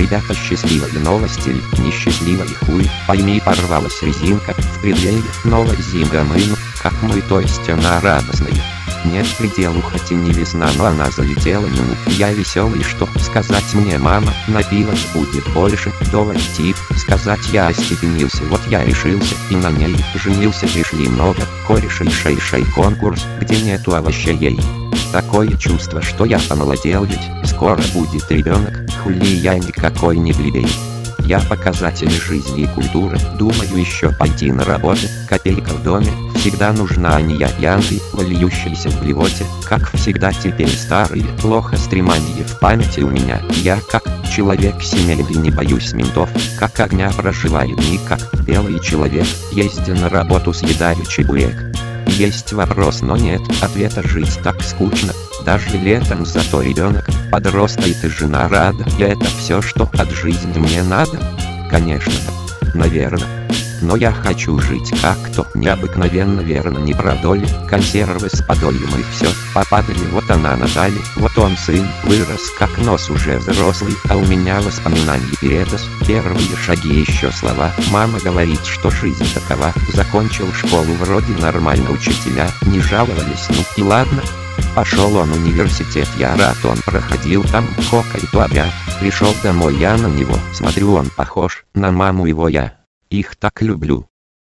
Ребята, счастливые новости или несчастливые хуй, пойми, порвалась резинка в преддверии новой зимы, как мы, то есть она радостная. Нет пределу, хоть и не весна, но она залетела, я веселый, что сказать мне, мама, напилась будет больше, довольно тип, сказать я остепенился, вот я решился, и на ней женился, пришли много корешей, шей конкурс, где нету овощей. Такое чувство, что я помолодел, ведь скоро будет ребенок, хули я никакой не плебей. Я показатель жизни и культуры, думаю еще пойти на работу, копейка в доме, всегда нужна, а не я пьяный, вольющийся в блевоте, как всегда теперь старые, плохо стремание в памяти у меня, я как человек семейный не боюсь ментов, как огня проживаю дни, как белый человек, ездя на работу съедаю чебурек. Есть вопрос, но нет ответа, жить так скучно, даже летом, зато ребенок подрастает и жена рада, и это все, что от жизни мне надо? Конечно, наверное. Но я хочу жить как-то необыкновенно, верно, не про доли, консервы с подольем и все, попадали, вот она Наталья, вот он сын, вырос как нос, уже взрослый, а у меня воспоминаний передос, первые шаги, еще слова, мама говорит, что жизнь такова, закончил школу вроде нормально, учителя не жаловались, ну и ладно. Пошел он в университет, я рад, он проходил там хоккей, обряд, пришел домой, я на него смотрю, он похож на маму его, я их так люблю.